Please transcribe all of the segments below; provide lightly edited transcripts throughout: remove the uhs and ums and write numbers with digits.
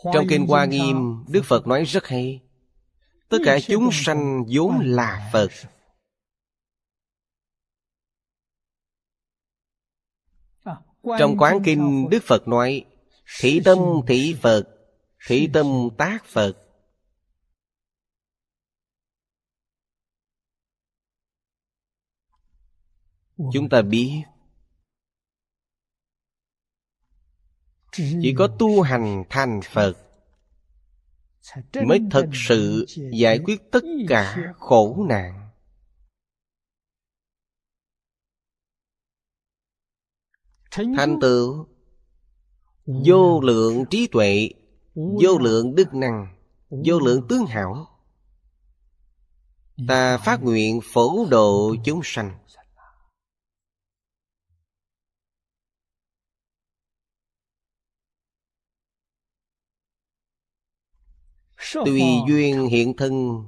Trong Kinh Hoa Nghiêm, Đức Phật nói rất hay. Tất cả chúng sanh vốn là Phật. Trong Quán Kinh, Đức Phật nói: thị tâm thị Phật, thị tâm tác Phật. Chúng ta biết, chỉ có tu hành thành Phật mới thật sự giải quyết tất cả khổ nạn. Thành tựu vô lượng trí tuệ, vô lượng đức năng, vô lượng tướng hảo. Ta phát nguyện phổ độ chúng sanh. Tùy duyên hiện thân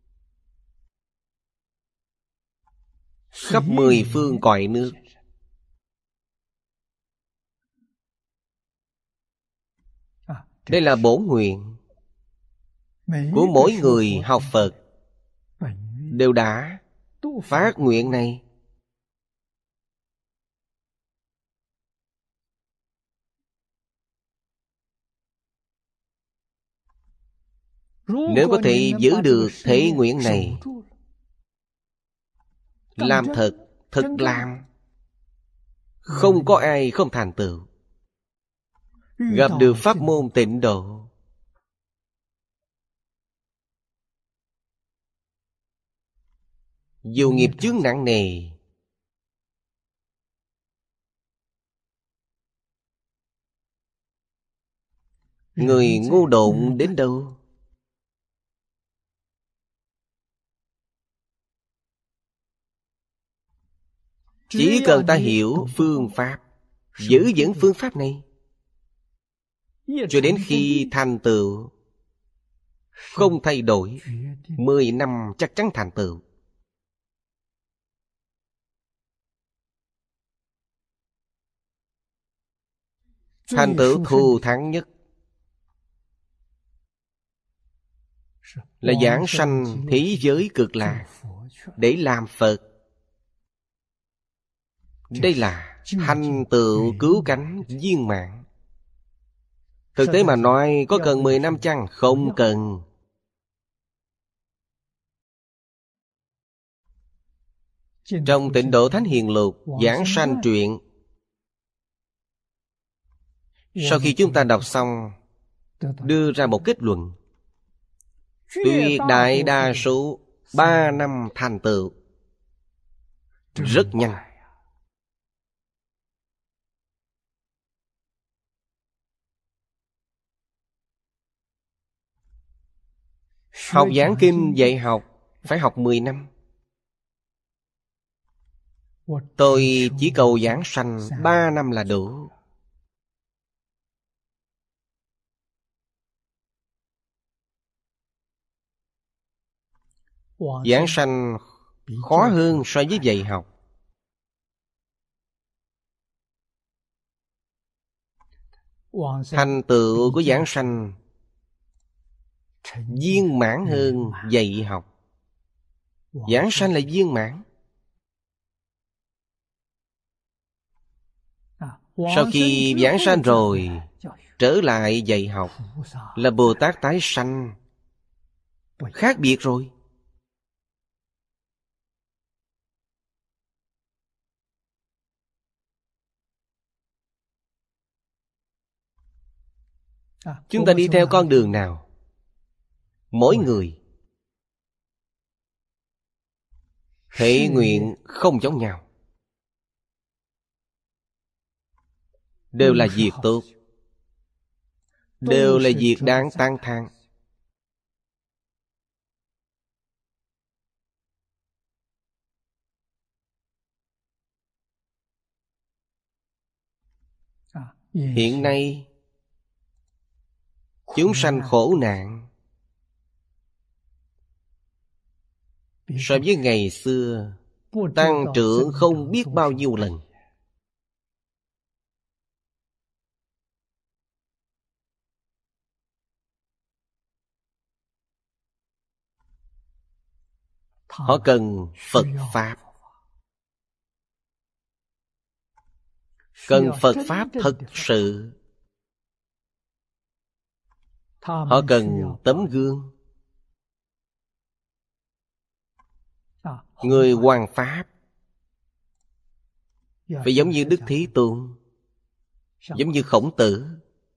khắp 10 phương cõi nước. Đây là bổn nguyện của mỗi người học Phật, đều đã phát nguyện này. Nếu có thể giữ được thể nguyện này, làm thật, thực làm, không có ai không thành tựu. Gặp được pháp môn tịnh độ, dù nghiệp chướng nặng nề, người ngu độn đến đâu, chỉ cần ta hiểu phương pháp, giữ vững phương pháp này, cho đến khi thành tựu, không thay đổi, 10 năm chắc chắn thành tựu. Thành tựu thù thắng nhất là giảng sanh thế giới cực lạc để làm Phật. Đây là thành tựu cứu cánh viên mãn. Thực tế mà nói, có cần 10 năm chăng? Không cần. Trong Tịnh Độ Thánh Hiền Lục giảng sanh truyện, sau khi chúng ta đọc xong, đưa ra một kết luận: tuyệt đại đa số 3 năm thành tựu. Rất nhanh. Học giảng kinh dạy học phải học 10 năm. Tôi chỉ cầu giảng sanh 3 năm là đủ. Giảng sanh khó hơn so với dạy học. Thành tựu của giảng sanh viên mãn hơn dạy học. Giảng sanh là viên mãn. Sau khi giảng sanh rồi, trở lại dạy học là Bồ Tát tái sanh. Khác biệt rồi. Chúng ta đi theo con đường nào? Mỗi người thể nguyện không giống nhau, đều là việc tốt, đều là việc đáng tán thán. Hiện nay chúng sanh khổ nạn so với ngày xưa tăng trưởng không biết bao nhiêu lần. Họ cần Phật Pháp. Cần Phật Pháp thật sự. Họ cần tấm gương. Người hoằng Pháp phải giống như Đức Thế Tôn, giống như Khổng Tử.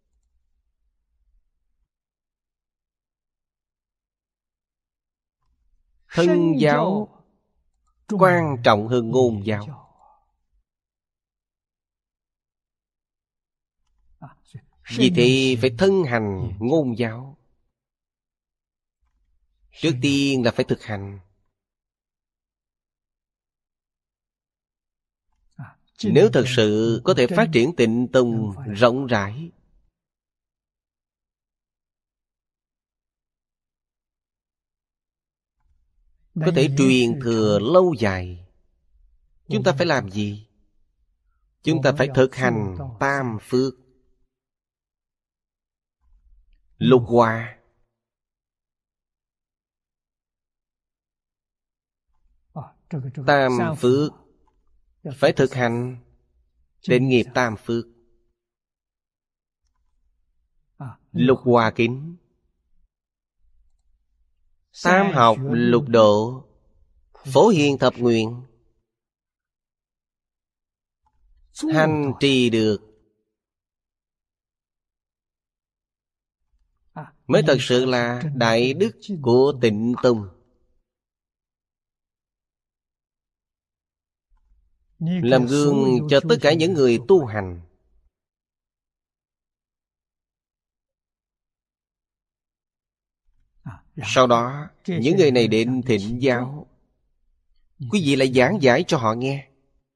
Thân giáo quan trọng hơn ngôn giáo. Vì thế phải thân hành ngôn giáo. Trước tiên là phải thực hành. Nếu thật sự có thể phát triển Tịnh Tông rộng rãi, có thể truyền thừa lâu dài, chúng ta phải làm gì? Chúng ta phải thực hành tam phước. Lục hòa. Tam phước phải thực hành. Định nghiệp tam phước. Lục hòa kính. Tam học lục độ. Phổ hiền thập nguyện. Hành trì được mới thật sự là đại đức của Tịnh Tông. Làm gương cho tất cả những người tu hành. Sau đó những người này đến thỉnh giáo, quý vị lại giảng giải cho họ nghe.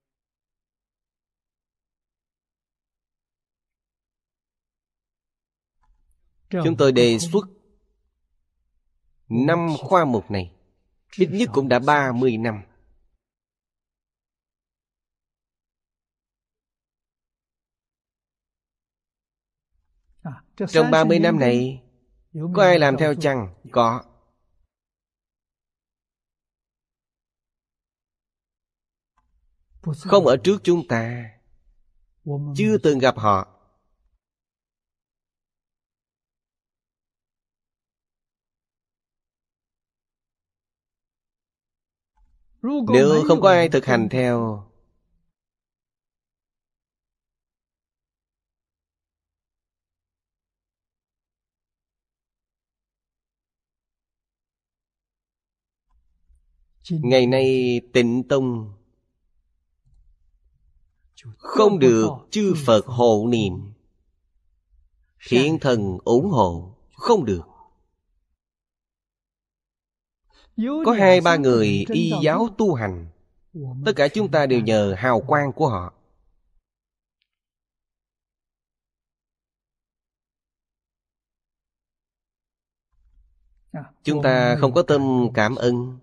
Chúng tôi đề xuất 5 khoa mục này, ít nhất cũng đã 30 năm. Trong 30 năm này, có ai làm theo chăng? Có. Không ở trước chúng ta, chưa từng gặp họ. Nếu không có ai thực hành theo, ngày nay Tịnh Tông không được chư Phật hộ niệm, thiện thần ủng hộ, không được. Có 2-3 người y giáo tu hành, tất cả chúng ta đều nhờ hào quang của họ. Chúng ta không có tâm cảm ơn.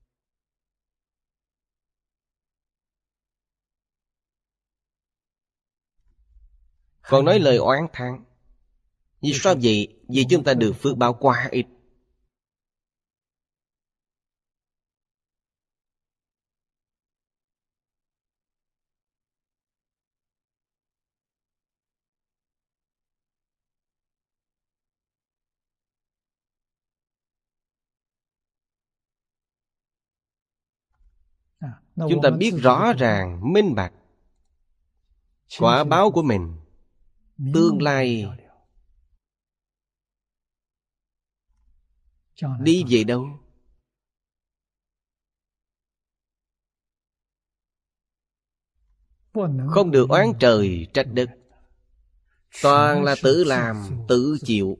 Còn nói lời oán thán. Vì sao vậy? Vì chúng ta được phước báo quá ít. Chúng ta biết rõ ràng, minh bạch quả báo của mình, tương lai đi về đâu? Không được oán trời trách đất. Toàn là tự làm, tự chịu.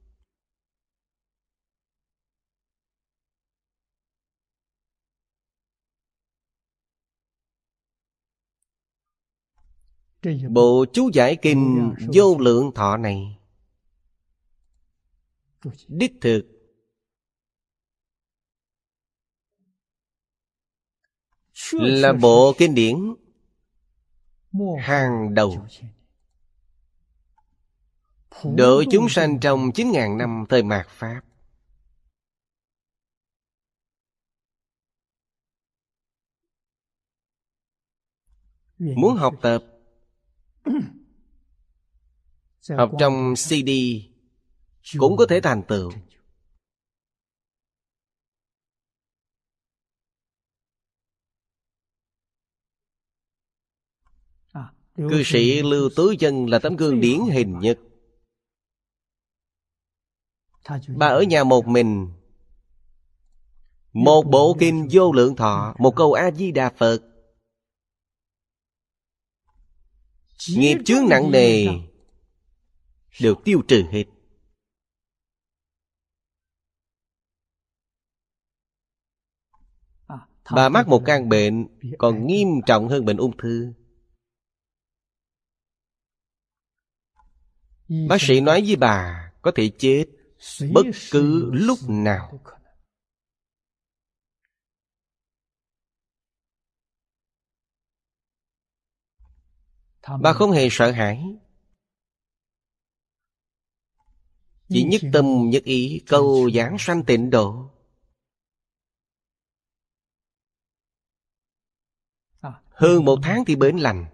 Bộ chú giải kinh Vô Lượng Thọ này đích thực là bộ kinh điển hàng đầu, độ chúng sanh trong 9.000 năm thời mạt Pháp. Muốn học tập, học trong CD cũng có thể thành tựu. Cư sĩ Lưu Tứ Chân là tấm gương điển hình nhất. Bà ở nhà một mình, một bộ kinh Vô Lượng Thọ, một câu A Di Đà Phật, nghiệp chướng nặng nề được tiêu trừ hết. Bà mắc một căn bệnh còn nghiêm trọng hơn bệnh ung thư. Bác sĩ nói với bà có thể chết bất cứ lúc nào. Bà không hề sợ hãi, chỉ nhất tâm nhất ý cầu giảng sanh tịnh độ. Hơn 1 tháng thì bệnh lành.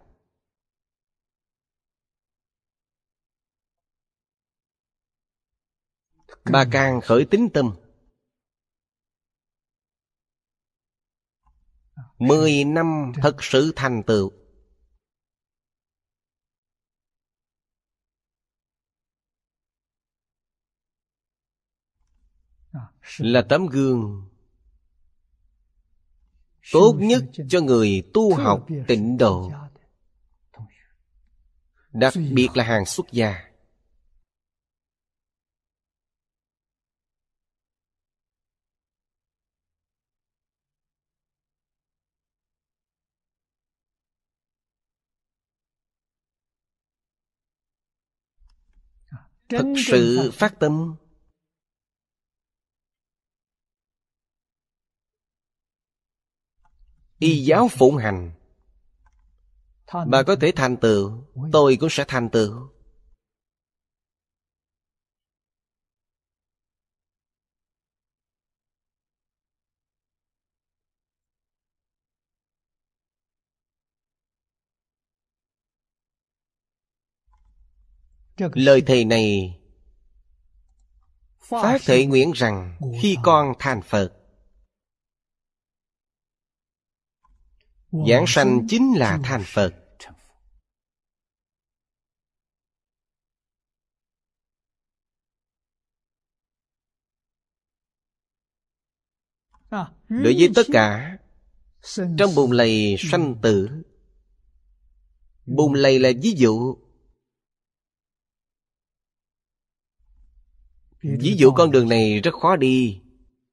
Bà càng khởi tín tâm. 10 năm thật sự thành tựu. Là tấm gương tốt nhất cho người tu học tịnh độ, đặc biệt là hàng xuất gia. Thật sự phát tâm, y giáo phụng hành, bà có thể thành tựu, tôi cũng sẽ thành tựu. Lời thề này phát thệ nguyện rằng khi con thành Phật, giảng sanh chính là thành Phật. Đối với tất cả trong bùn lầy sanh tử, bùn lầy là ví dụ. Ví dụ con đường này rất khó đi.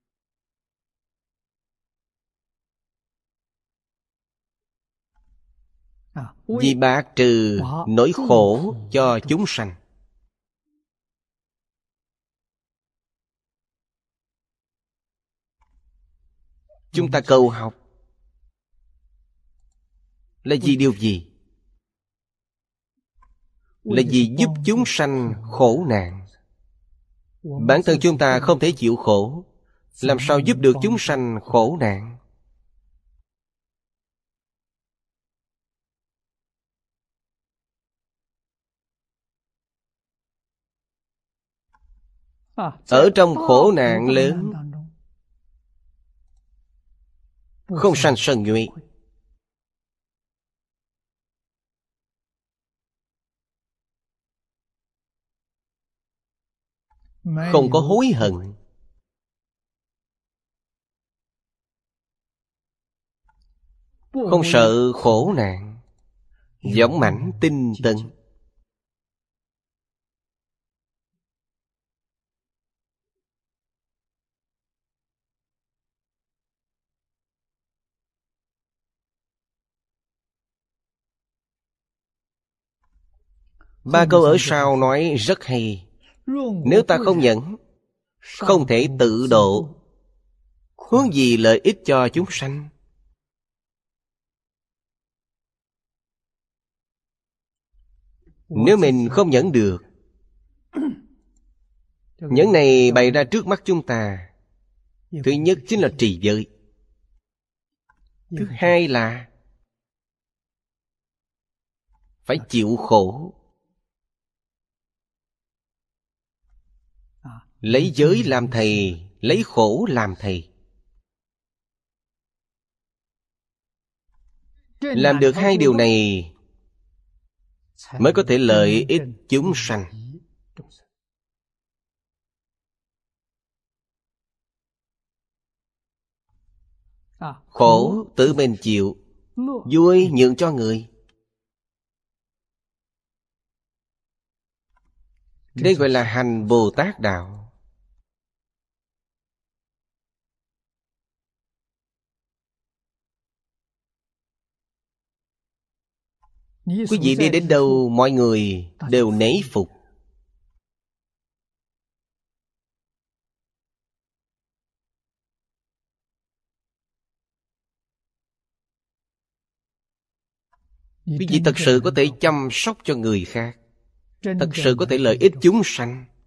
Vì bạc trừ nỗi khổ cho chúng sanh. Chúng ta cầu học là vì điều gì? Là vì giúp chúng sanh khổ nạn. Bản thân chúng ta không thể chịu khổ, làm sao giúp được chúng sanh khổ nạn? Ở trong khổ nạn lớn, không sanh sân nhuệ, không có hối hận, không sợ khổ nạn, dũng mãnh tinh tấn. Ba câu ở sau nói rất hay. Nếu ta không nhẫn, không thể tự độ, huống gì lợi ích cho chúng sanh. Nếu mình không nhẫn được, nhẫn này bày ra trước mắt chúng ta. Thứ nhất chính là trì giới. Thứ hai là phải chịu khổ. Lấy giới làm thầy, lấy khổ làm thầy. Làm được hai điều này mới có thể lợi ích chúng sanh. Khổ tự mình chịu, vui nhường cho người. Đây gọi là hành Bồ Tát đạo. Quý vị đi đến đâu mọi người đều nể phục. Quý vị thật sự có thể chăm sóc cho người khác, thật sự có thể lợi ích chúng sanh.